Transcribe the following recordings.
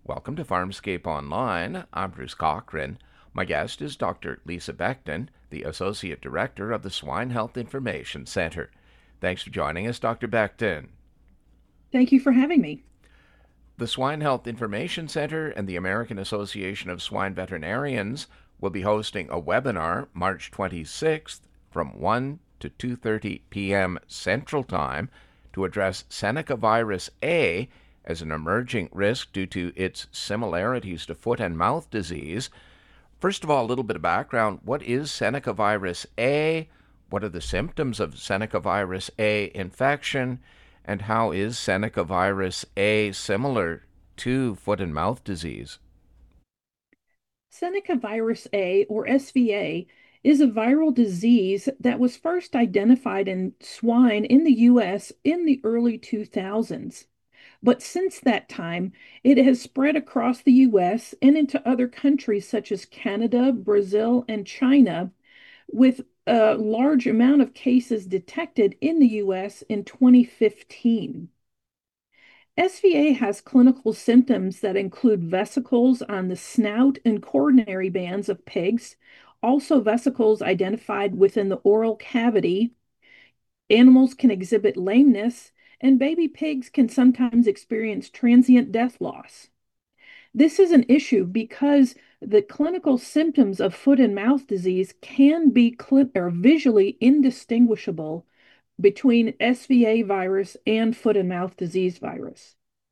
Welcome to Farmscape Online. I'm Bruce Cochran. My guest is Dr. Lisa Becton, the Associate Director of the Swine Health Information Center. Thanks for joining us, Dr. Becton. Thank you for having me. The Swine Health Information Center and the American Association of Swine Veterinarians will be hosting a webinar March 26th from 1 to 2:30 p.m. Central Time to address Seneca virus A as an emerging risk due to its similarities to foot and mouth disease. First of all, a little bit of background. What is Seneca virus A? What are the symptoms of Seneca virus A infection? And how is Seneca virus A similar to foot and mouth disease? Seneca virus A, or SVA, is a viral disease that was first identified in swine in the U.S. in the early 2000s. But since that time, it has spread across the U.S. and into other countries such as Canada, Brazil, and China, with a large amount of cases detected in the U.S. in 2015. SVA has clinical symptoms that include vesicles on the snout and coronary bands of pigs, also vesicles identified within the oral cavity. Animals can exhibit lameness, and baby pigs can sometimes experience transient death loss. This is an issue because the clinical symptoms of foot and mouth disease can be visually indistinguishable between SVA virus and foot and mouth disease virus.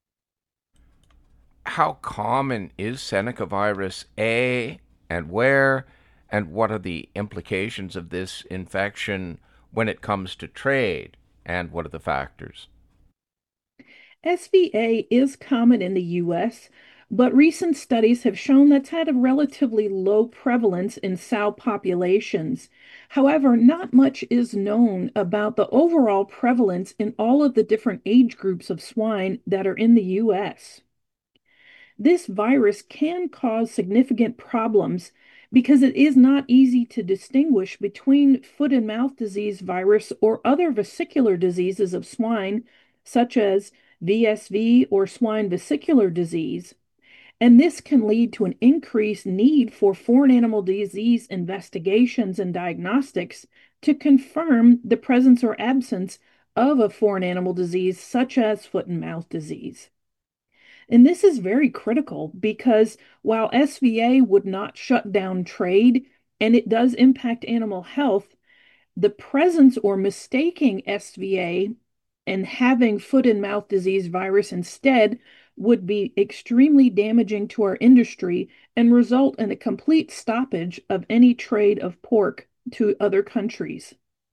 How common is Seneca virus A and where? And what are the implications of this infection when it comes to trade? And what are the factors? SVA is common in the US, but recent studies have shown that's had a relatively low prevalence in sow populations. However, not much is known about the overall prevalence in all of the different age groups of swine that are in the US. This virus can cause significant problems because it is not easy to distinguish between foot and mouth disease virus or other vesicular diseases of swine, such as VSV or swine vesicular disease. And this can lead to an increased need for foreign animal disease investigations and diagnostics to confirm the presence or absence of a foreign animal disease, such as foot and mouth disease. And this is very critical because while SVA would not shut down trade and it does impact animal health, the presence or mistaking SVA and having foot and mouth disease virus instead would be extremely damaging to our industry and result in a complete stoppage of any trade of pork to other countries.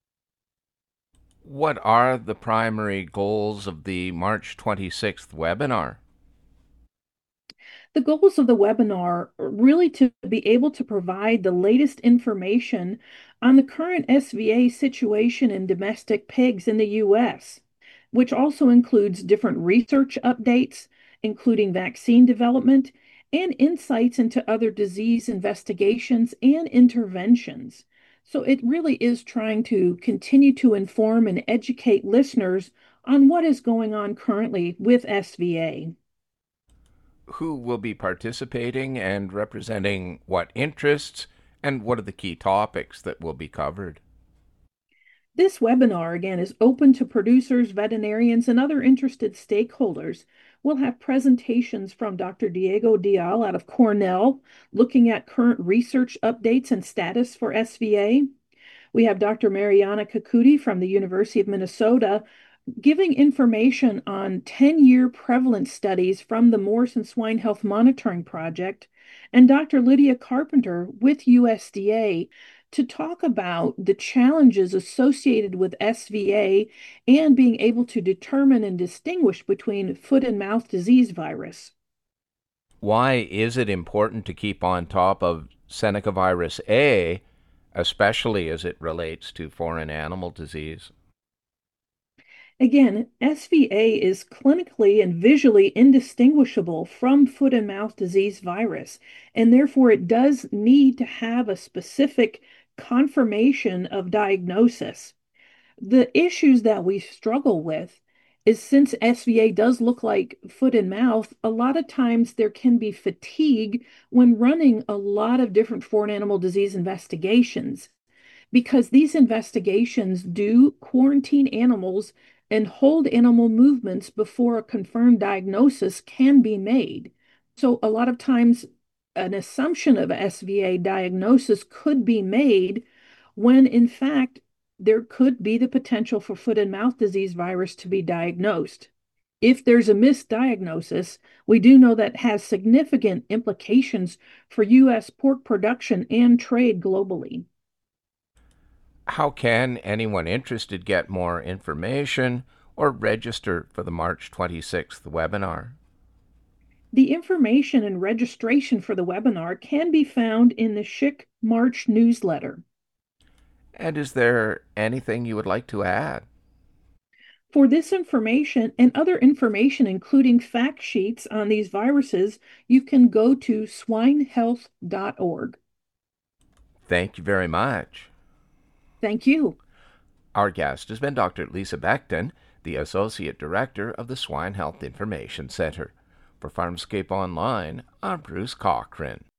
What are the primary goals of the March 26th webinar? The goals of the webinar are really to be able to provide the latest information on the current SVA situation in domestic pigs in the US, which also includes different research updates, including vaccine development and insights into other disease investigations and interventions. So it really is trying to continue to inform and educate listeners on what is going on currently with SVA. Who will be participating and representing what interests, and what are the key topics that will be covered? This webinar, again, is open to producers, veterinarians, and other interested stakeholders. We'll have presentations from Dr. Diego Dial out of Cornell, looking at current research updates and status for SVA. We have Dr. Mariana Kakuti from the University of Minnesota giving information on 10-year prevalence studies from the Morrison Swine Health Monitoring Project, and Dr. Lydia Carpenter with USDA to talk about the challenges associated with SVA and being able to determine and distinguish between foot and mouth disease virus. Why is it important to keep on top of Seneca virus A, especially as it relates to foreign animal disease? Again, SVA is clinically and visually indistinguishable from foot and mouth disease virus, and therefore it does need to have a specific confirmation of diagnosis. The issues that we struggle with is since SVA does look like foot and mouth, a lot of times there can be fatigue when running a lot of different foreign animal disease investigations because these investigations do quarantine animals and hold animal movements before a confirmed diagnosis can be made. So, a lot of times, an assumption of a SVA diagnosis could be made when, in fact, there could be the potential for foot and mouth disease virus to be diagnosed. If there's a misdiagnosis, we do know that has significant implications for U.S. pork production and trade globally. How can anyone interested get more information or register for the March 26th webinar? The information and registration for the webinar can be found in the SCHC March newsletter. And is there anything you would like to add? For this information and other information, including fact sheets on these viruses, you can go to swinehealth.org. Thank you very much. Thank you. Our guest has been Dr. Lisa Becton, the Associate Director of the Swine Health Information Center. For Farmscape Online, I'm Bruce Cochran.